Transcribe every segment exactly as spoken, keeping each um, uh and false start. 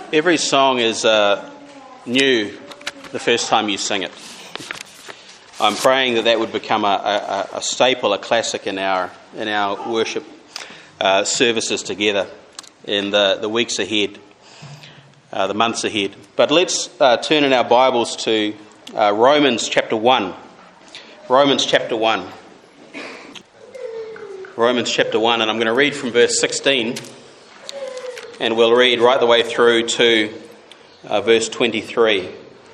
Every song is uh, new the first time you sing it. I'm praying that that would become a, a, a staple, a classic in our in our worship uh, services together in the, the weeks ahead, uh, the months ahead. But let's uh, turn in our Bibles to uh, Romans chapter one. Romans chapter one. Romans chapter one, and I'm going to read from verse sixteen. And we'll read right the way through to uh, verse twenty-three.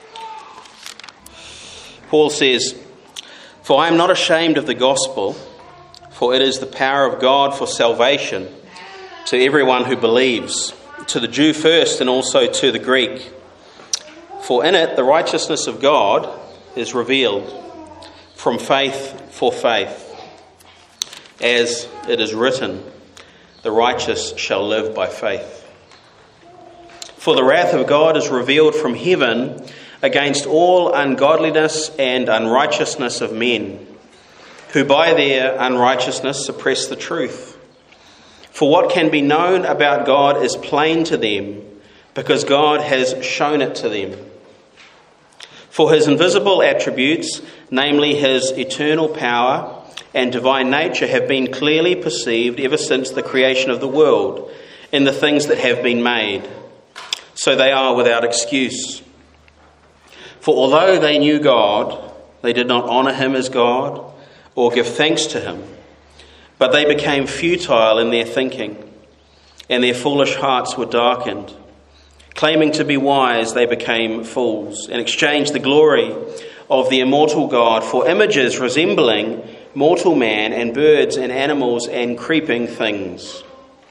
Paul says, "For I am not ashamed of the gospel, for it is the power of God for salvation to everyone who believes, to the Jew first and also to the Greek. For in it the righteousness of God is revealed from faith for faith. As it is written, the righteous shall live by faith. For the wrath of God is revealed from heaven against all ungodliness and unrighteousness of men, who by their unrighteousness suppress the truth. For what can be known about God is plain to them, because God has shown it to them. For his invisible attributes, namely his eternal power and divine nature, have been clearly perceived ever since the creation of the world in the things that have been made. So they are without excuse. For although they knew God, they did not honour him as God or give thanks to him, but they became futile in their thinking, and their foolish hearts were darkened. Claiming to be wise, they became fools, and exchanged the glory of the immortal God for images resembling mortal man and birds and animals and creeping things."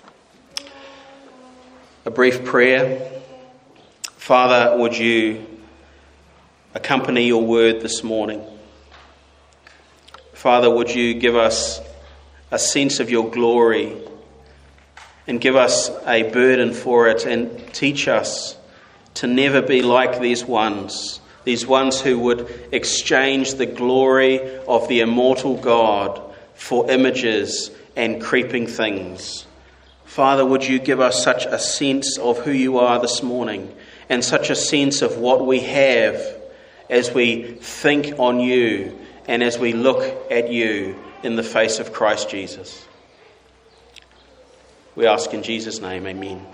A brief prayer. Father, would you accompany your word this morning? Father, would you give us a sense of your glory and give us a burden for it, and teach us to never be like these ones, these ones who would exchange the glory of the immortal God for images and creeping things. Father, would you give us such a sense of who you are this morning, and such a sense of what we have as we think on you and as we look at you in the face of Christ Jesus. We ask in Jesus' name, amen.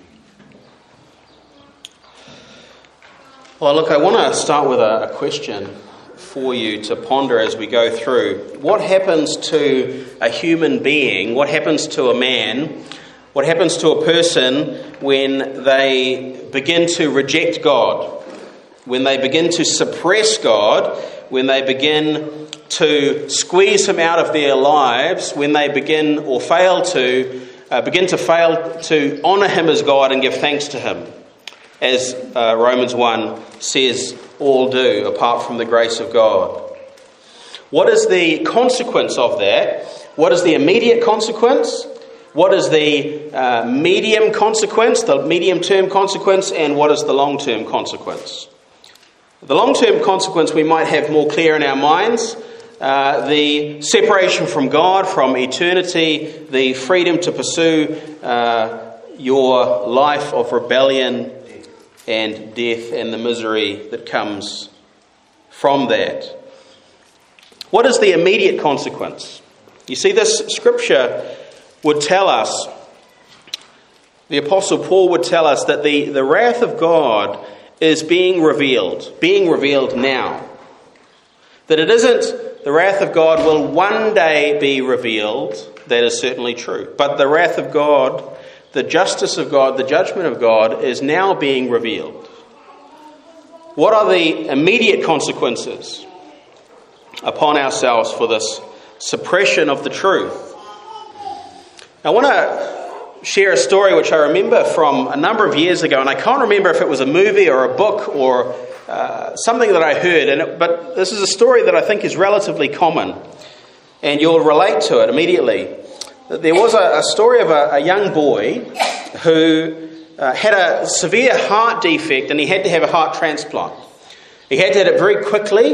Well, look, I want to start with a, a question for you to ponder as we go through. What happens to a human being, what happens to a man, what happens to a person when they begin to reject God, when they begin to suppress God, when they begin to squeeze him out of their lives, when they begin or fail to uh, begin to fail to honour him as God and give thanks to him, as uh, Romans one says all do, apart from the grace of God. What is the consequence of that? What is the immediate consequence? What is the uh, medium consequence, the medium-term consequence, and what is the long-term consequence? The long-term consequence we might have more clear in our minds. Uh, the separation from God, from eternity, the freedom to pursue uh, your life of rebellion and death and the misery that comes from that. What is the immediate consequence? You see, this scripture would tell us, the Apostle Paul would tell us that the, the wrath of God is being revealed, being revealed now. That it isn't the wrath of God will one day be revealed, that is certainly true. But the wrath of God, the justice of God, the judgment of God is now being revealed. What are the immediate consequences upon ourselves for this suppression of the truth? I want to share a story which I remember from a number of years ago, and I can't remember if it was a movie or a book or uh, something that I heard, and it, but this is a story that I think is relatively common, and you'll relate to it immediately. There was a, a story of a, a young boy who uh, had a severe heart defect, and he had to have a heart transplant. He had to have it very quickly.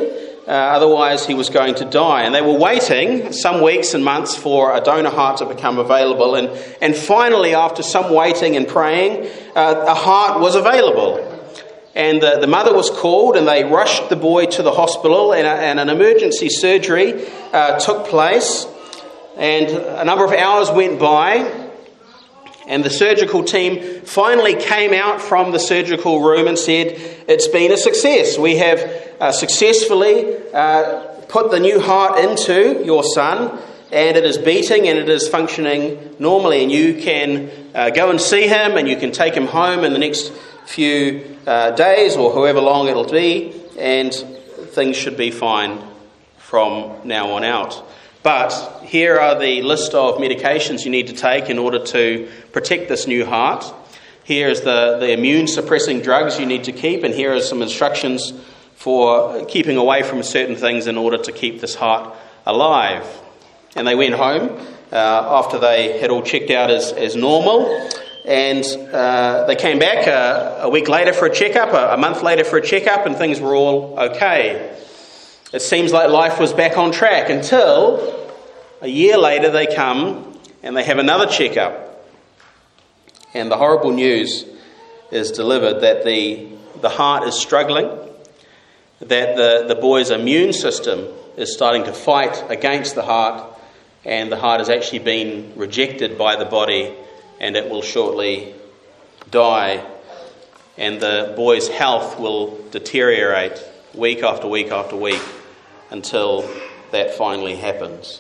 uh, otherwise he was going to die. And they were waiting some weeks and months for a donor heart to become available. And, and finally, after some waiting and praying, uh, a heart was available. And the, the mother was called, and they rushed the boy to the hospital, and, a, and an emergency surgery uh, took place. And a number of hours went by, and the surgical team finally came out from the surgical room and said, "It's been a success. We have uh, successfully uh, put the new heart into your son, and it is beating and it is functioning normally. And you can uh, go and see him, and you can take him home in the next few uh, days or however long it'll be, and things should be fine from now on out. But here are the list of medications you need to take in order to protect this new heart. Here is the, the immune-suppressing drugs you need to keep, and here are some instructions for keeping away from certain things in order to keep this heart alive." And they went home uh, after they had all checked out as, as normal, and uh, they came back a, a week later for a checkup, a, a month later for a checkup, and things were all okay. It seems like life was back on track until a year later they come and they have another checkup. And the horrible news is delivered that the, the heart is struggling, that the, the boy's immune system is starting to fight against the heart, and the heart has actually been rejected by the body, and it will shortly die, and the boy's health will deteriorate week after week after week until that finally happens.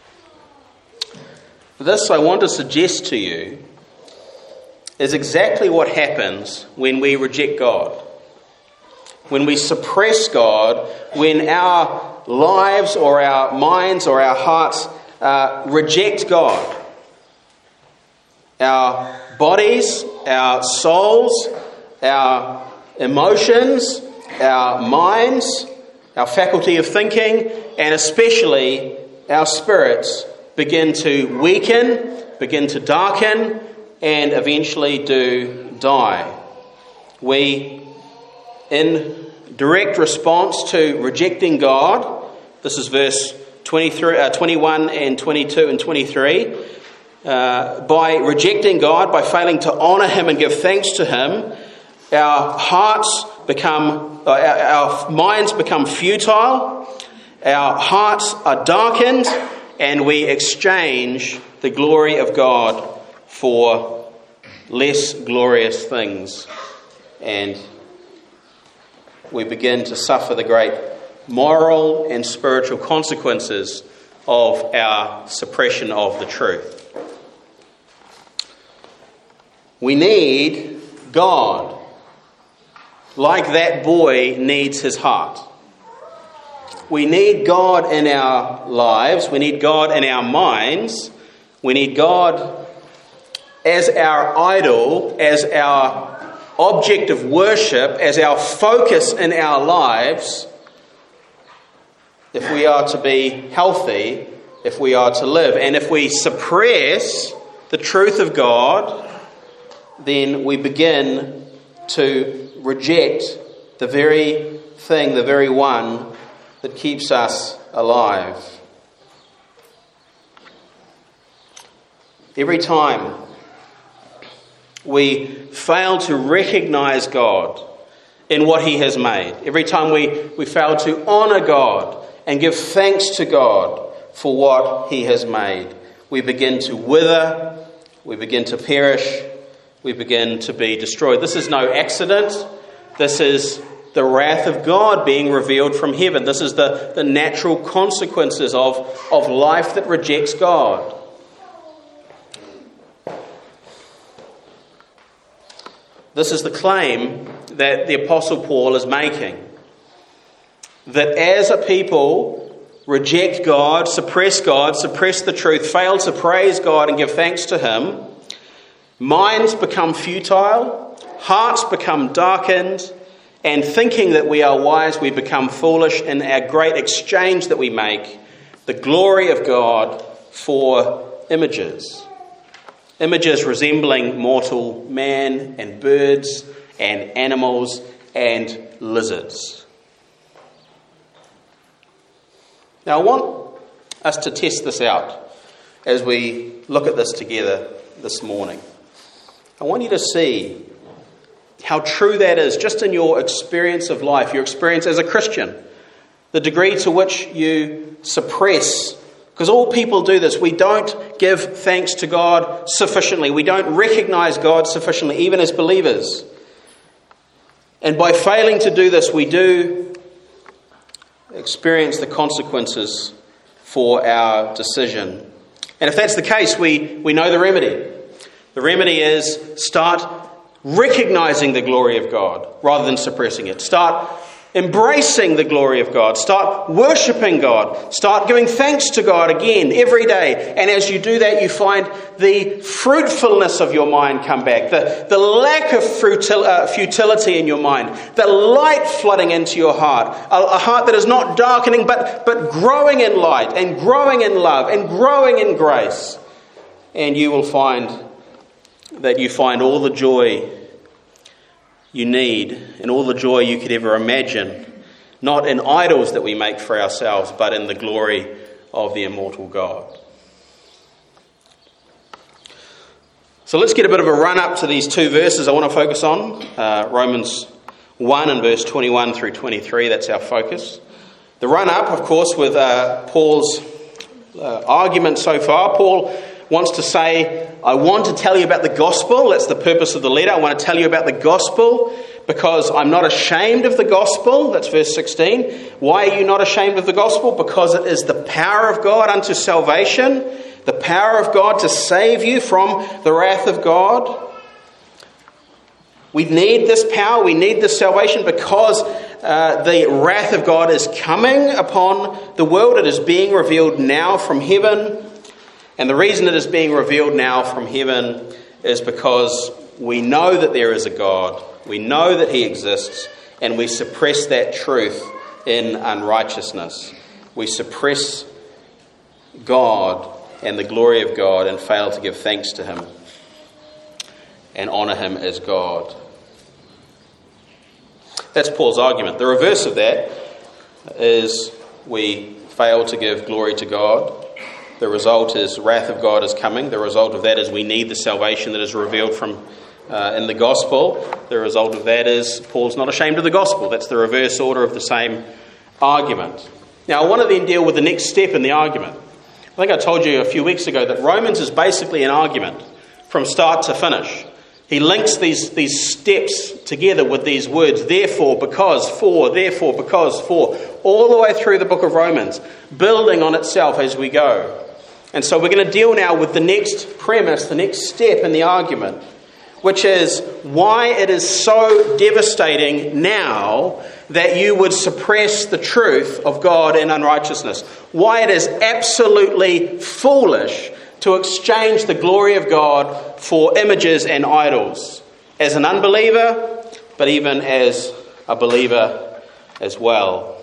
This, I want to suggest to you, is exactly what happens when we reject God. When we suppress God, when our lives or our minds or our hearts uh, reject God. Our bodies, our souls, our emotions, our minds, our faculty of thinking, and especially our spirits begin to weaken, begin to darken, and eventually do die. We, in direct response to rejecting God, this is verse twenty-three, uh, twenty-one and twenty-two and twenty-three, uh, by rejecting God, by failing to honour Him and give thanks to Him, our hearts become, uh, our, our minds become futile, our hearts are darkened, and we exchange the glory of God for less glorious things. And we begin to suffer the great moral and spiritual consequences of our suppression of the truth. We need God, like that boy needs his heart. We need God in our lives. We need God in our minds. We need God as our idol, as our object of worship, as our focus in our lives, if we are to be healthy, if we are to live. And if we suppress the truth of God, then we begin to reject the very thing, the very one that keeps us alive. Every time we fail to recognize God in what He has made, every time we, we fail to honour God and give thanks to God for what He has made, we begin to wither, we begin to perish, we begin to be destroyed. This is no accident. This is the wrath of God being revealed from heaven. This is the, the natural consequences of, of life that rejects God. This is the claim that the Apostle Paul is making. That as a people reject God, suppress God, suppress the truth, fail to praise God and give thanks to Him, minds become futile, hearts become darkened, and thinking that we are wise, we become foolish in our great exchange that we make, the glory of God for images. Images resembling mortal man and birds and animals and lizards. Now, I want us to test this out as we look at this together this morning. I want you to see how true that is just in your experience of life, your experience as a Christian, the degree to which you suppress. Because all people do this. We don't give thanks to God sufficiently. We don't recognize God sufficiently, even as believers. And by failing to do this, we do experience the consequences for our decision. And if that's the case, we, we know the remedy. The remedy is start recognizing the glory of God rather than suppressing it. Start embracing the glory of God. Start worshipping God. Start giving thanks to God again every day. And as you do that, you find the fruitfulness of your mind come back. The, the lack of frutil, uh, futility in your mind. The light flooding into your heart. A, a heart that is not darkening, but, but growing in light and growing in love and growing in grace. And you will find that you find all the joy you need and all the joy you could ever imagine, not in idols that we make for ourselves, but in the glory of the immortal God. So let's get a bit of a run up to these two verses I want to focus on. Uh, Romans one and verse twenty-one through twenty-three, that's our focus. The run up, of course, with uh, Paul's uh, argument so far. Paul wants to say, I want to tell you about the gospel. That's the purpose of the letter. I want to tell you about the gospel because I'm not ashamed of the gospel. That's verse sixteen. Why are you not ashamed of the gospel? Because it is the power of God unto salvation, the power of God to save you from the wrath of God. We need this power. We need this salvation because uh, the wrath of God is coming upon the world. It is being revealed now from heaven. And the reason it is being revealed now from heaven is because we know that there is a God. We know that he exists, and we suppress that truth in unrighteousness. We suppress God and the glory of God and fail to give thanks to him and honour him as God. That's Paul's argument. The reverse of that is we fail to give glory to God. The result is wrath of God is coming. The result of that is we need the salvation that is revealed from uh, in the gospel. The result of that is Paul's not ashamed of the gospel. That's the reverse order of the same argument. Now, I want to then deal with the next step in the argument. I think I told you a few weeks ago that Romans is basically an argument from start to finish. He links these, these steps together with these words, therefore, because, for, therefore, because, for, all the way through the book of Romans, building on itself as we go. And so we're going to deal now with the next premise, the next step in the argument, which is why it is so devastating now that you would suppress the truth of God in unrighteousness. Why it is absolutely foolish to exchange the glory of God for images and idols, as an unbeliever, but even as a believer as well.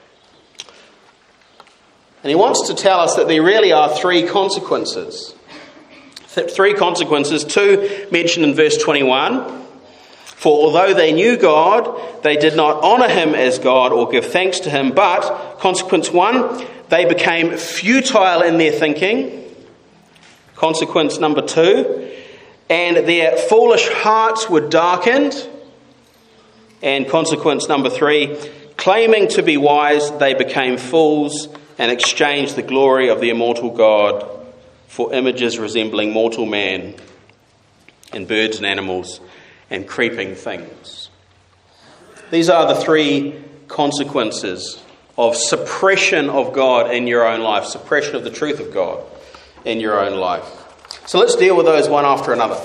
And he wants to tell us that there really are three consequences. Th- three consequences, two mentioned in verse twenty-one. For although they knew God, they did not honour him as God or give thanks to him. But, consequence one, they became futile in their thinking. Consequence number two, and their foolish hearts were darkened. And consequence number three, claiming to be wise, they became fools and exchanged the glory of the immortal God for images resembling mortal man and birds and animals and creeping things. These are the three consequences of suppression of God in your own life, suppression of the truth of God in your own life. So let's deal with those one after another.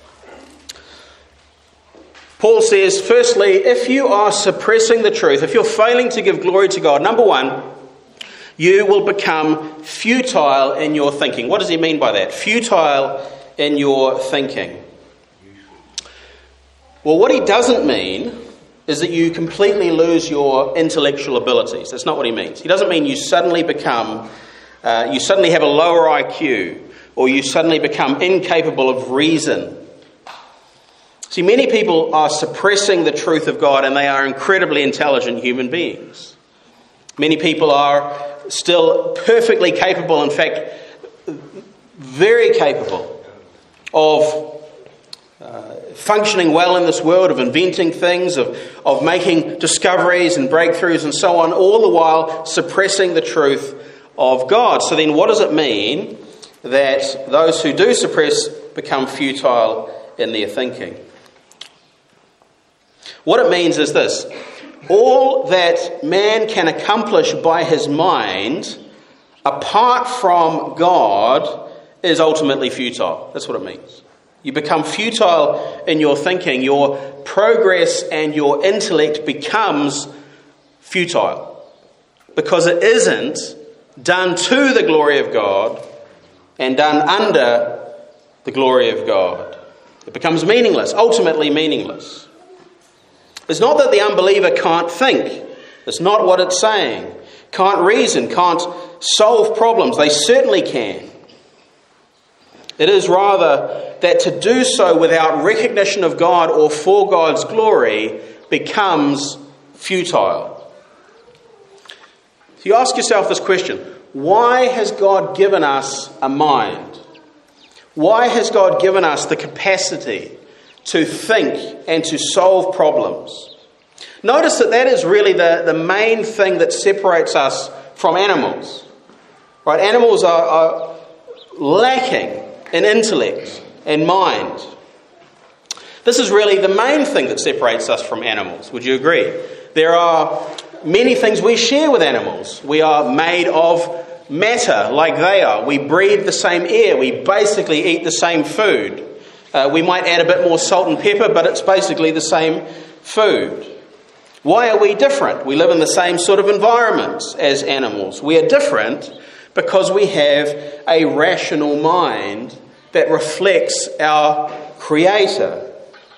Paul says, firstly, if you are suppressing the truth, if you're failing to give glory to God, number one, you will become futile in your thinking. What does he mean by that? Futile in your thinking. Well, what he doesn't mean is that you completely lose your intellectual abilities. That's not what he means. He doesn't mean you suddenly become, uh, you suddenly have a lower I Q, or you suddenly become incapable of reason. See, many people are suppressing the truth of God, and they are incredibly intelligent human beings. Many people are still perfectly capable, in fact, very capable of uh, functioning well in this world, of inventing things, of, of making discoveries and breakthroughs and so on, all the while suppressing the truth of God. So then what does it mean that those who do suppress become futile in their thinking? What it means is this: all that man can accomplish by his mind, apart from God, is ultimately futile. That's what it means. You become futile in your thinking. Your progress and your intellect becomes futile because it isn't done to the glory of God and done under the glory of God. It becomes meaningless, ultimately meaningless. It's not that the unbeliever can't think. It's not what it's saying. Can't reason, can't solve problems. They certainly can. It is rather that to do so without recognition of God or for God's glory becomes futile. So you ask yourself this question: why has God given us a mind? Why has God given us the capacity to think and to solve problems? Notice that that is really the, the main thing that separates us from animals. Right? Animals are, are lacking in intellect and mind. This is really the main thing that separates us from animals. Would you agree? There are many things we share with animals. We are made of matter like they are. We breathe the same air. We basically eat the same food. Uh, we might add a bit more salt and pepper, but it's basically the same food. Why are we different? We live in the same sort of environments as animals. We are different because we have a rational mind that reflects our Creator.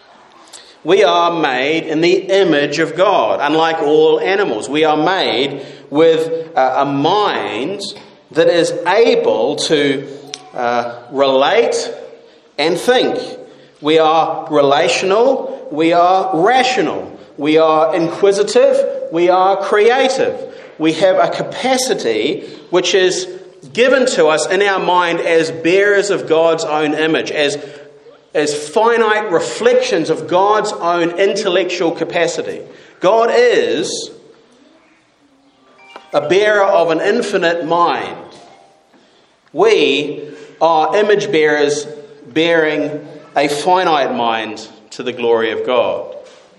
We are made in the image of God, unlike all animals. We are made with a mind that is able to uh, relate and think. We are relational, we are rational, we are inquisitive, we are creative. We have a capacity which is given to us in our mind as bearers of God's own image, as, as finite reflections of God's own intellectual capacity. God is a bearer of an infinite mind. We are image bearers bearing a finite mind to the glory of God.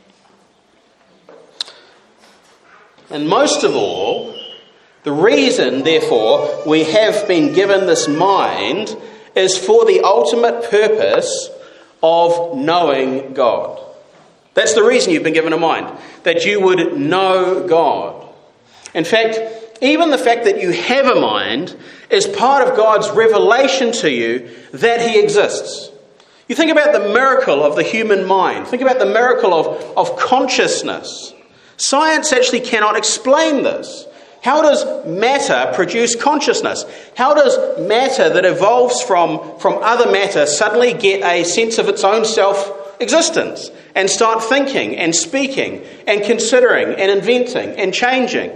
And most of all, the reason, therefore, we have been given this mind is for the ultimate purpose of knowing God. That's the reason you've been given a mind, that you would know God. In fact, even the fact that you have a mind is part of God's revelation to you that He exists. You think about the miracle of the human mind. Think about the miracle of, of consciousness. Science actually cannot explain this. How does matter produce consciousness? How does matter that evolves from, from other matter suddenly get a sense of its own self-existence and start thinking and speaking and considering and inventing and changing?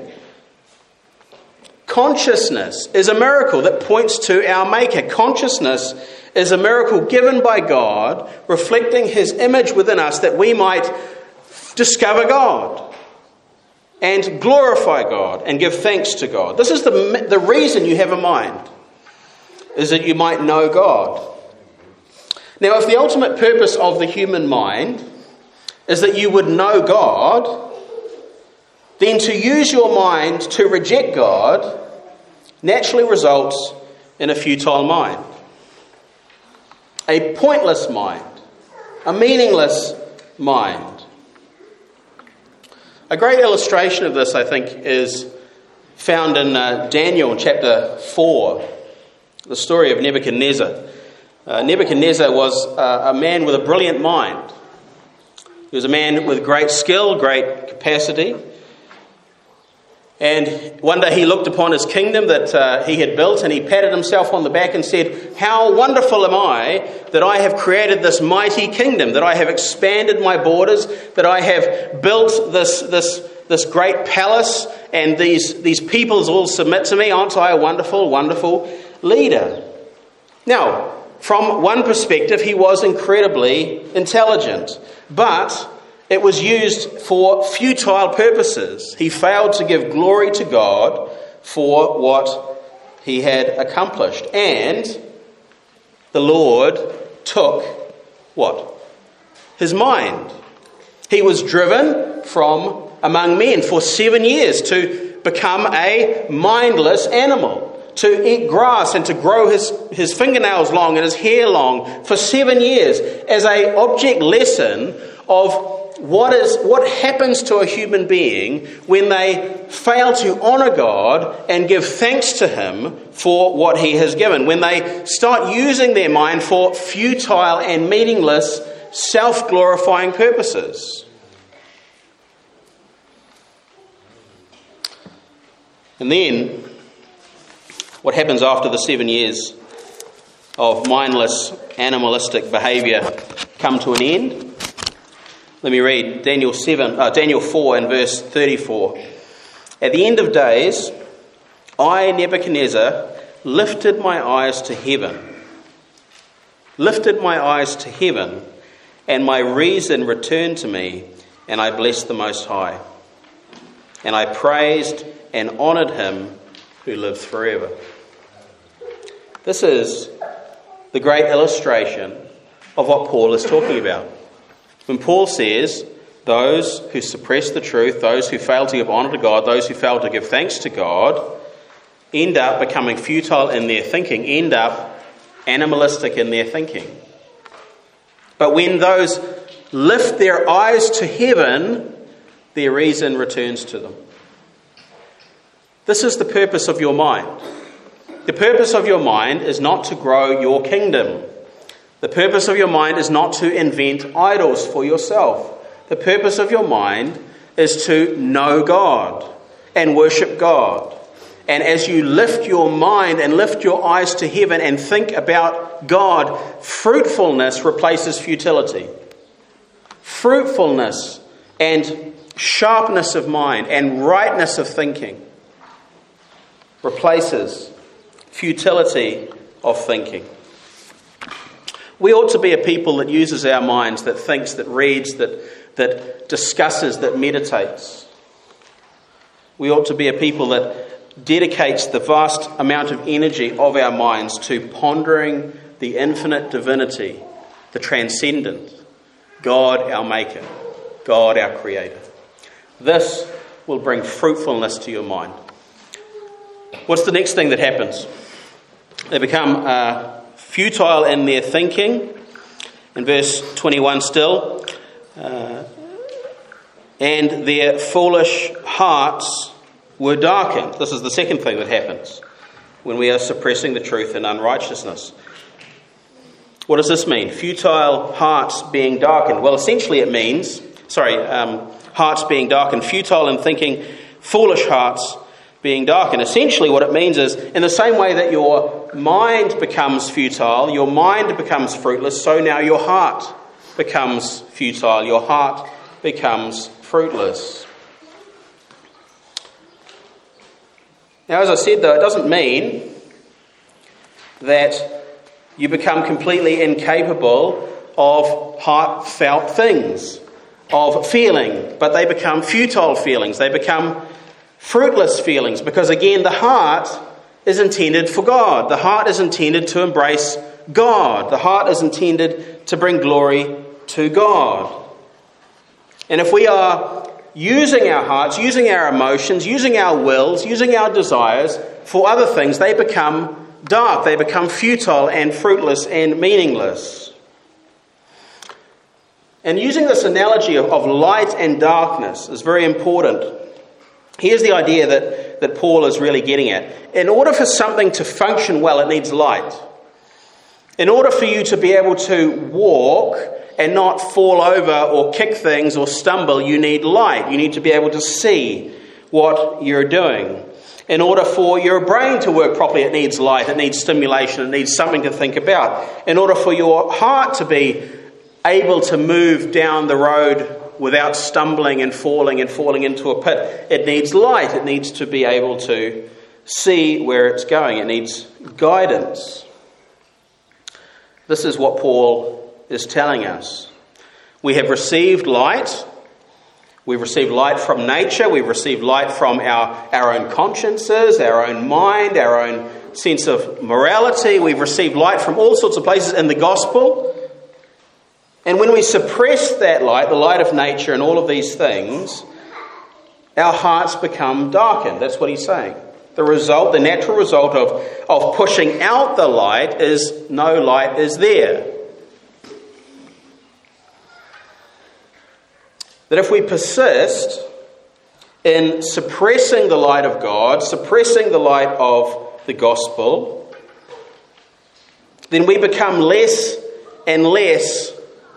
Consciousness is a miracle that points to our Maker. Consciousness is a miracle given by God, reflecting His image within us that we might discover God and glorify God and give thanks to God. This is the, the reason you have a mind, is that you might know God. Now, if the ultimate purpose of the human mind is that you would know God, then to use your mind to reject God naturally results in a futile mind, a pointless mind, a meaningless mind. A great illustration of this, I think, is found in uh, Daniel chapter four, the story of Nebuchadnezzar. Uh, Nebuchadnezzar was uh, a man with a brilliant mind. He was a man with great skill, great capacity. And one day he looked upon his kingdom that uh, he had built, and he patted himself on the back and said, "How wonderful am I that I have created this mighty kingdom, that I have expanded my borders, that I have built this, this this great palace and these, these peoples all submit to me. Aren't I a wonderful, wonderful leader? Now, from one perspective, he was incredibly intelligent, but it was used for futile purposes. He failed to give glory to God for what he had accomplished. And the Lord took what? His mind. He was driven from among men for seven years to become a mindless animal, to eat grass and to grow his, his fingernails long and his hair long for seven years as a object lesson of what is what happens to a human being when they fail to honour God and give thanks to Him for what He has given, when they start using their mind for futile and meaningless self-glorifying purposes. And then, what happens after the seven years of mindless, animalistic behaviour come to an end? Let me read Daniel seven, uh, Daniel four and verse thirty-four. At the end of days, I, Nebuchadnezzar, lifted my eyes to heaven, lifted my eyes to heaven, and my reason returned to me, and I blessed the Most High. And I praised and honoured Him who lives forever. This is the great illustration of what Paul is talking about. When Paul says, those who suppress the truth, those who fail to give honour to God, those who fail to give thanks to God, end up becoming futile in their thinking, end up animalistic in their thinking. But when those lift their eyes to heaven, their reason returns to them. This is the purpose of your mind. The purpose of your mind is not to grow your kingdom. The purpose of your mind is not to invent idols for yourself. The purpose of your mind is to know God and worship God. And as you lift your mind and lift your eyes to heaven and think about God, fruitfulness replaces futility. Fruitfulness and sharpness of mind and rightness of thinking replaces futility of thinking. We ought to be a people that uses our minds, that thinks, that reads, that, that discusses, that meditates. We ought to be a people that dedicates the vast amount of energy of our minds to pondering the infinite divinity, the transcendent, God our Maker, God our Creator. This will bring fruitfulness to your mind. What's the next thing that happens? They become uh, futile in their thinking. In verse twenty-one still, uh, and their foolish hearts were darkened. This is the second thing that happens when we are suppressing the truth in unrighteousness. What does this mean? Futile hearts being darkened. Well, essentially it means, sorry, um, hearts being darkened, futile in thinking, foolish hearts being darkened. Essentially what it means is, in the same way that your mind becomes futile, your mind becomes fruitless, so now your heart becomes futile, your heart becomes fruitless. Now, as I said, though, it doesn't mean that you become completely incapable of heartfelt things, of feeling, but they become futile feelings, they become fruitless feelings, because again, the heart is intended for God. The heart is intended to embrace God. The heart is intended to bring glory to God. And if we are using our hearts, using our emotions, using our wills, using our desires for other things, they become dark, they become futile and fruitless and meaningless. And using this analogy of, of light and darkness is very important. Here's the idea that, that Paul is really getting at. In order for something to function well, it needs light. In order for you to be able to walk and not fall over or kick things or stumble, you need light. You need to be able to see what you're doing. In order for your brain to work properly, it needs light, it needs stimulation, it needs something to think about. In order for your heart to be able to move down the road without stumbling and falling and falling into a pit. It needs light. It needs to be able to see where it's going. It needs guidance. This is what Paul is telling us. We have received light. We've received light from nature. We've received light from our, our own consciences, our own mind, our own sense of morality. We've received light from all sorts of places in the gospel. And when we suppress that light, the light of nature and all of these things, our hearts become darkened. That's what he's saying. The result, the natural result of, of pushing out the light is no light is there. That if we persist in suppressing the light of God, suppressing the light of the gospel, then we become less and less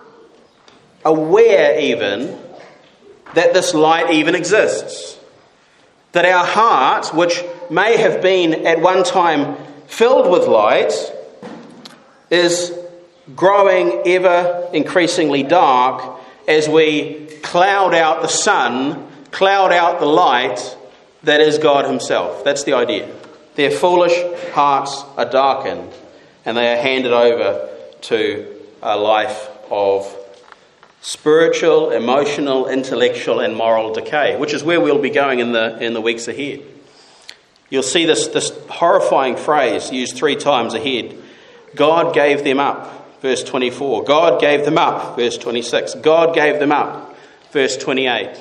aware even that this light even exists. That our heart, which may have been at one time filled with light, is growing ever increasingly dark as we cloud out the sun, cloud out the light that is God himself. That's the idea. Their foolish hearts are darkened and they are handed over to a life of spiritual, emotional, intellectual and moral decay, which is where we'll be going in the in the weeks ahead. You'll see this, this horrifying phrase used three times ahead. God gave them up, verse twenty-four. God gave them up, verse twenty-six. God gave them up, verse twenty-eight.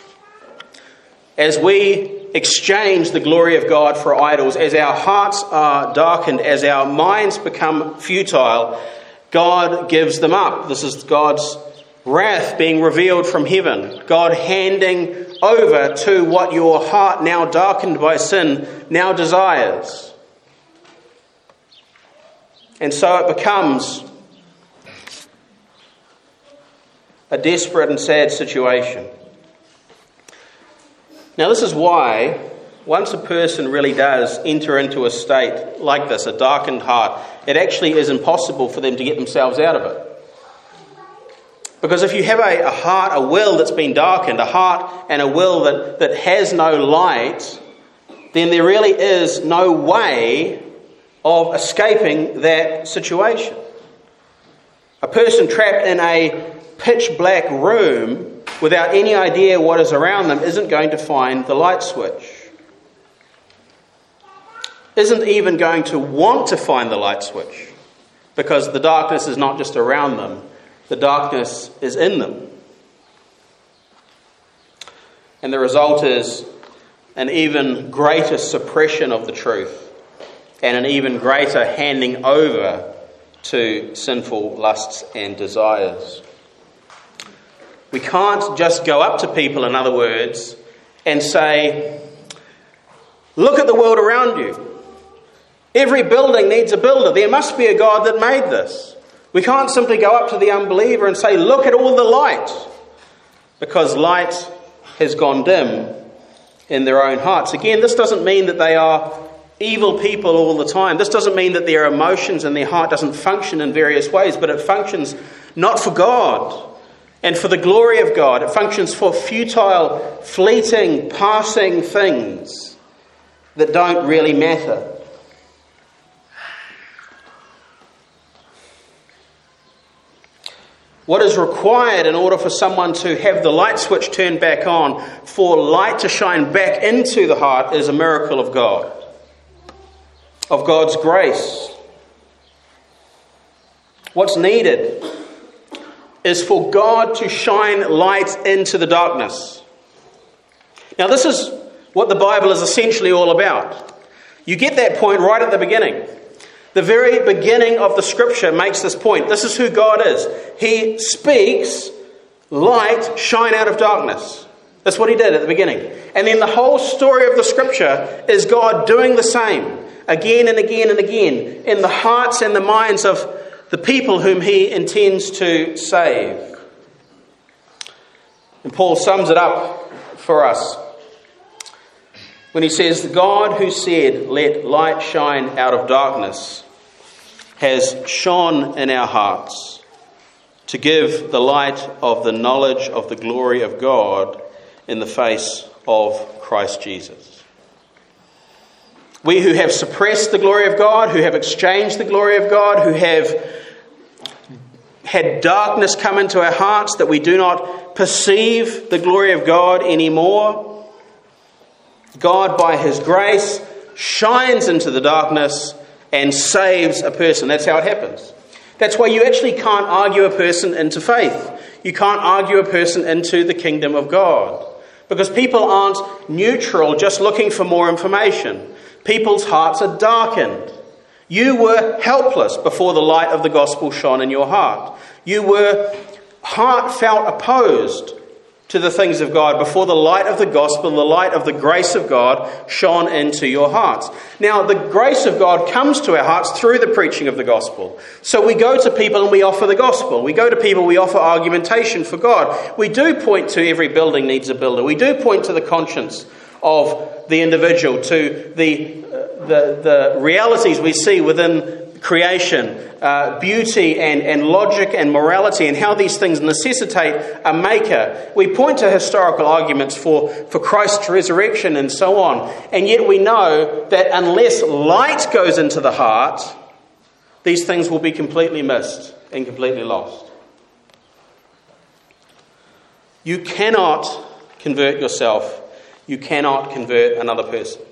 As we exchange the glory of God for idols, as our hearts are darkened, as our minds become futile, God gives them up. This is God's wrath being revealed from heaven. God handing over to what your heart, now darkened by sin, now desires. And so it becomes a desperate and sad situation. Now this is why, once a person really does enter into a state like this, a darkened heart, it actually is impossible for them to get themselves out of it. Because if you have a, a heart, a will that's been darkened, a heart and a will that, that has no light, then there really is no way of escaping that situation. A person trapped in a pitch black room without any idea what is around them isn't going to find the light switch. Isn't even going to want to find the light switch, because the darkness is not just around them, the darkness is in them. And the result is an even greater suppression of the truth and an even greater handing over to sinful lusts and desires. We can't just go up to people, in other words, and say, look at the world around you. Every building needs a builder. There must be a God that made this. We can't simply go up to the unbeliever and say, look at all the light, because light has gone dim in their own hearts. Again, this doesn't mean that they are evil people all the time. This doesn't mean that their emotions and their heart doesn't function in various ways, but it functions not for God and for the glory of God. It functions for futile, fleeting, passing things that don't really matter. What is required in order for someone to have the light switch turned back on, for light to shine back into the heart, is a miracle of God, of God's grace. What's needed is for God to shine light into the darkness. Now, this is what the Bible is essentially all about. You get that point right at the beginning. The very beginning of the scripture makes this point. This is who God is. He speaks, light shine out of darkness. That's what he did at the beginning. And then the whole story of the scripture is God doing the same again and again and again in the hearts and the minds of the people whom he intends to save. And Paul sums it up for us when he says, God who said, let light shine out of darkness, has shone in our hearts to give the light of the knowledge of the glory of God in the face of Christ Jesus. We who have suppressed the glory of God, who have exchanged the glory of God, who have had darkness come into our hearts that we do not perceive the glory of God anymore, God, by His grace, shines into the darkness and saves a person. That's how it happens. That's why you actually can't argue a person into faith. You can't argue a person into the kingdom of God. Because people aren't neutral, just looking for more information. People's hearts are darkened. You were helpless before the light of the gospel shone in your heart. You were heartfelt opposed to the things of God before the light of the gospel, the light of the grace of God shone into your hearts. Now, the grace of God comes to our hearts through the preaching of the gospel. So we go to people and we offer the gospel. We go to people, we offer argumentation for God. We do point to every building needs a builder. We do point to the conscience of the individual, to the uh, the, the realities we see within creation, uh, beauty and, and logic and morality, and how these things necessitate a maker. We point to historical arguments for, for Christ's resurrection and so on. And yet we know that unless light goes into the heart, these things will be completely missed and completely lost. You cannot convert yourself. You cannot convert another person.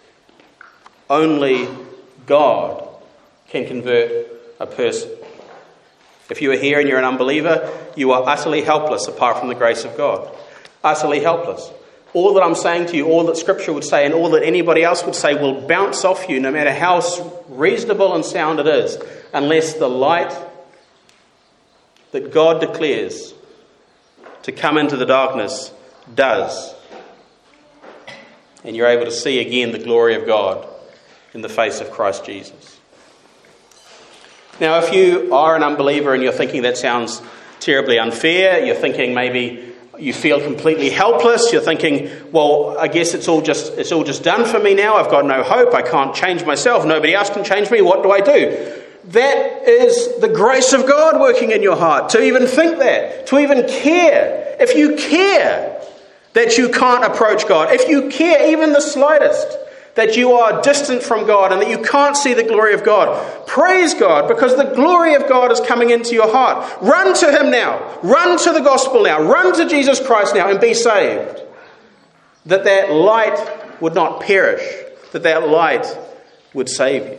Only God can convert a person. If you are here and you're an unbeliever, you are utterly helpless apart from the grace of God. Utterly helpless. All that I'm saying to you, all that Scripture would say, and all that anybody else would say will bounce off you, no matter how reasonable and sound it is, unless the light that God declares to come into the darkness does. And you're able to see again the glory of God in the face of Christ Jesus. Now, if you are an unbeliever and you're thinking that sounds terribly unfair, you're thinking maybe you feel completely helpless, you're thinking, well, I guess it's all just it's all just done for me now, I've got no hope, I can't change myself, nobody else can change me, what do I do? That is the grace of God working in your heart, to even think that, to even care. If you care that you can't approach God, if you care even the slightest that you are distant from God and that you can't see the glory of God, praise God, because the glory of God is coming into your heart. Run to Him now. Run to the gospel now. Run to Jesus Christ now and be saved. That that light would not perish. That that light would save you.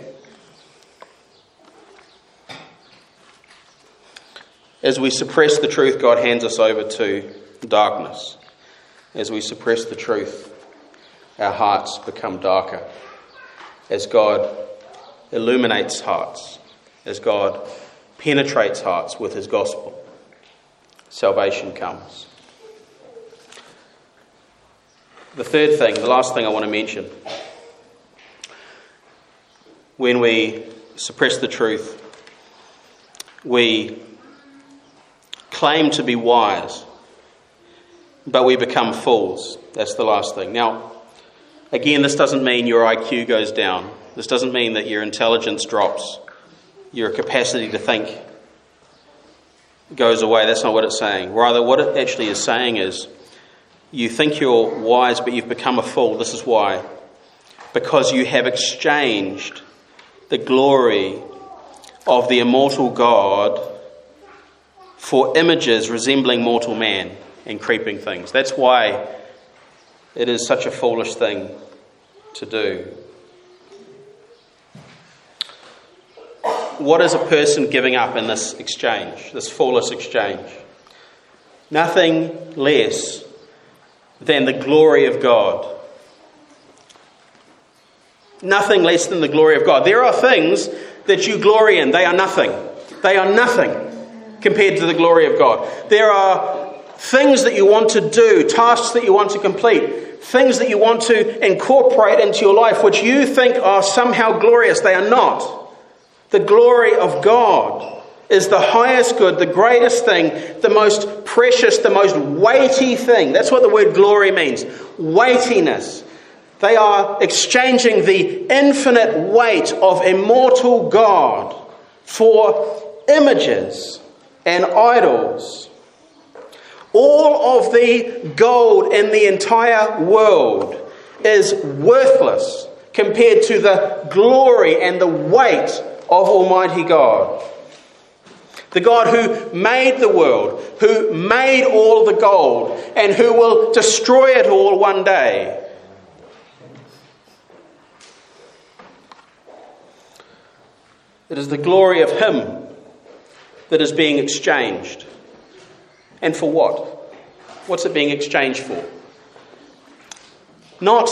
As we suppress the truth, God hands us over to darkness. As we suppress the truth, our hearts become darker. As God illuminates hearts, as God penetrates hearts with His gospel, salvation comes. The third thing, the last thing I want to mention, when we suppress the truth, we claim to be wise, but we become fools. That's the last thing. Now, again, this doesn't mean your I Q goes down. This doesn't mean that your intelligence drops. Your capacity to think goes away. That's not what it's saying. Rather, what it actually is saying is, you think you're wise, but you've become a fool. This is why. Because you have exchanged the glory of the immortal God for images resembling mortal man and creeping things. That's why it is such a foolish thing to do. What is a person giving up in this exchange, this foolish exchange? Nothing less than the glory of God. Nothing less than the glory of God. There are things that you glory in. They are nothing. They are nothing compared to the glory of God. There are things that you want to do, tasks that you want to complete, things that you want to incorporate into your life which you think are somehow glorious. They are not. The glory of God is the highest good, the greatest thing, the most precious, the most weighty thing. That's what the word glory means. Weightiness. They are exchanging the infinite weight of immortal God for images and idols. All of the gold in the entire world is worthless compared to the glory and the weight of Almighty God. The God who made the world, who made all the gold, and who will destroy it all one day. It is the glory of Him that is being exchanged. And for what? What's it being exchanged for? Not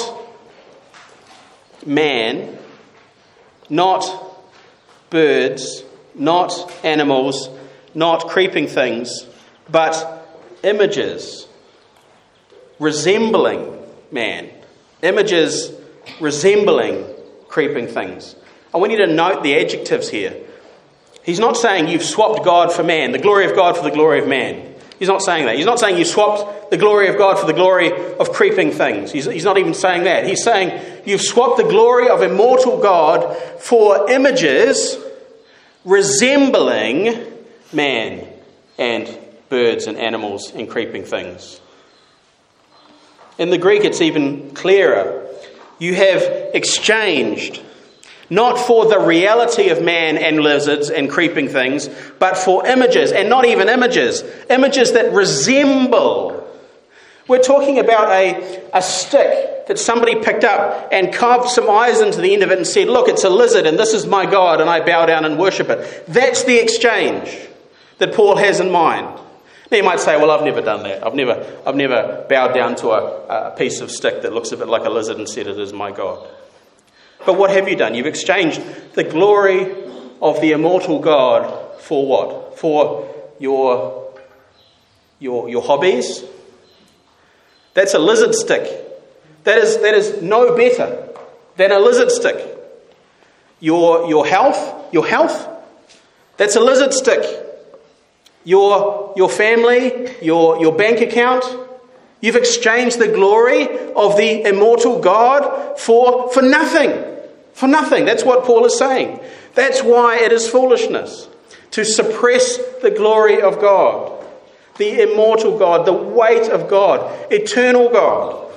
man, not birds, not animals, not creeping things, but images resembling man. Images resembling creeping things. I want you to note the adjectives here. He's not saying you've swapped God for man, the glory of God for the glory of man. He's not saying that. He's not saying you've swapped the glory of God for the glory of creeping things. He's, he's not even saying that. He's saying you've swapped the glory of immortal God for images resembling man and birds and animals and creeping things. In the Greek, it's even clearer. You have exchanged not for the reality of man and lizards and creeping things, but for images, and not even images, images that resemble. We're talking about a, a stick that somebody picked up and carved some eyes into the end of it and said, look, it's a lizard and this is my God and I bow down and worship it. That's the exchange that Paul has in mind. Now you might say, well, I've never done that. I've never, I've never bowed down to a, a piece of stick that looks a bit like a lizard and said it is my God. But what have you done? You've exchanged the glory of the immortal God for what? For your, your, your hobbies? That's a lizard stick. That is, that is no better than a lizard stick. Your, your health, your health, that's a lizard stick. Your, your family, your, your bank account, you've exchanged the glory of the immortal God for, for nothing. For nothing. That's what Paul is saying. That's why it is foolishness to suppress the glory of God, the immortal God, the weight of God, eternal God.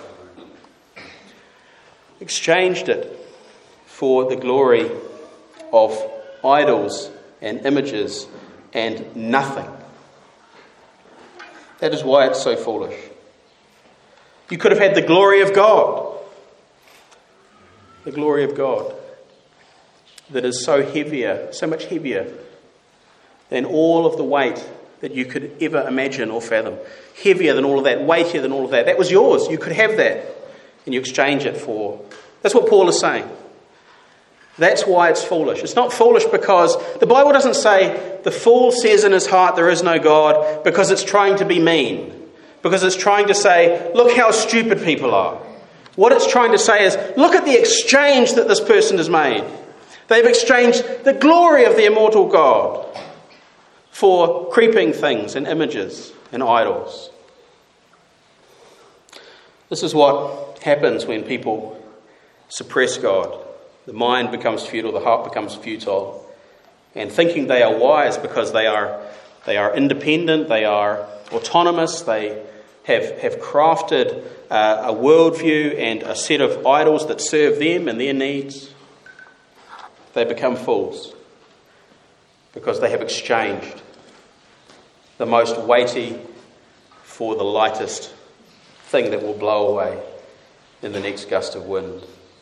Exchanged it for the glory of idols and images and nothing. That is why it's so foolish. You could have had the glory of God. The glory of God that is so heavier, so much heavier than all of the weight that you could ever imagine or fathom. Heavier than all of that, weightier than all of that. That was yours. You could have that and you exchange it for. That's what Paul is saying. That's why it's foolish. It's not foolish because the Bible doesn't say the fool says in his heart there is no God because it's trying to be mean. Because it's trying to say, look how stupid people are. What it's trying to say is, look at the exchange that this person has made. They've exchanged the glory of the immortal God for creeping things and images and idols. This is what happens when people suppress God. The mind becomes futile, the heart becomes futile. And thinking they are wise because they are, they are independent, they are autonomous, they have, have crafted uh, a worldview and a set of idols that serve them and their needs, they become fools because they have exchanged the most weighty for the lightest thing that will blow away in the next gust of wind.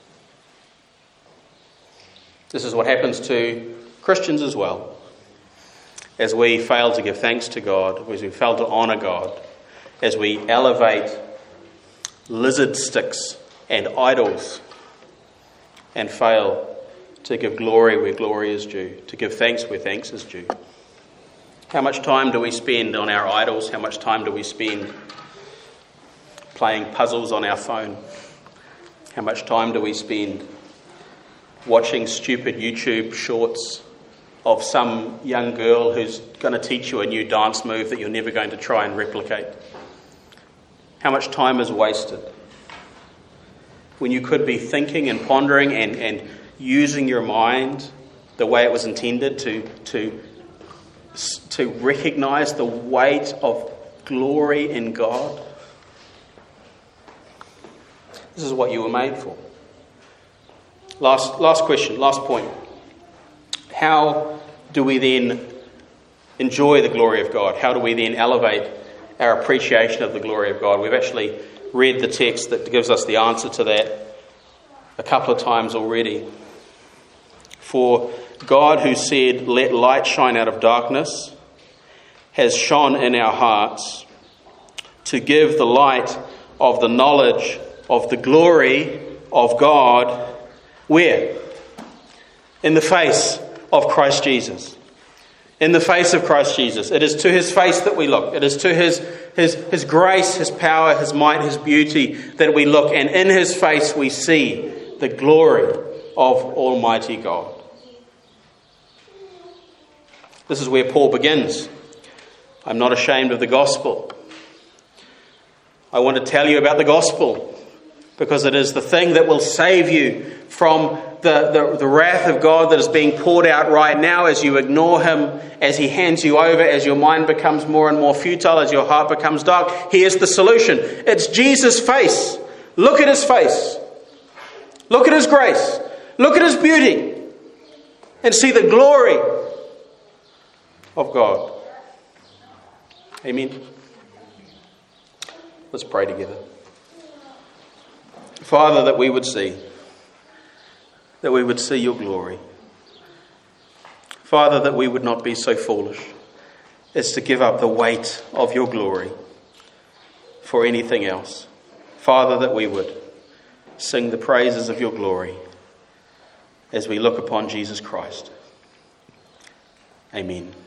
This is what happens to Christians as well. As we fail to give thanks to God, as we fail to honour God, as we elevate lizard sticks and idols and fail to give glory where glory is due, to give thanks where thanks is due. How much time do we spend on our idols? How much time do we spend playing puzzles on our phone? How much time do we spend watching stupid YouTube shorts of some young girl who's going to teach you a new dance move that you're never going to try and replicate? How much time is wasted when you could be thinking and pondering and, and using your mind the way it was intended to, to to recognize the weight of glory in God? This is what you were made for. Last, last question, last point. How do we then enjoy the glory of God? How do we then elevate our appreciation of the glory of God? We've actually read the text that gives us the answer to that a couple of times already. For God, who said, "Let light shine out of darkness," has shone in our hearts to give the light of the knowledge of the glory of God. Where? In the face of Christ Jesus. In the face of Christ Jesus. It is to his face that we look. It is to his, his, his grace, his power, his might, his beauty that we look. And in his face we see the glory of Almighty God. This is where Paul begins. I'm not ashamed of the gospel. I want to tell you about the gospel because it is the thing that will save you from the, the, the wrath of God that is being poured out right now as you ignore him, as he hands you over, as your mind becomes more and more futile, as your heart becomes dark. Here's the solution. It's Jesus' face. Look at his face. Look at his grace. Look at his beauty. And see the glory of God. Amen. Let's pray together. Father, that we would see, that we would see your glory. Father, that we would not be so foolish as to give up the weight of your glory for anything else. Father, that we would sing the praises of your glory as we look upon Jesus Christ. Amen.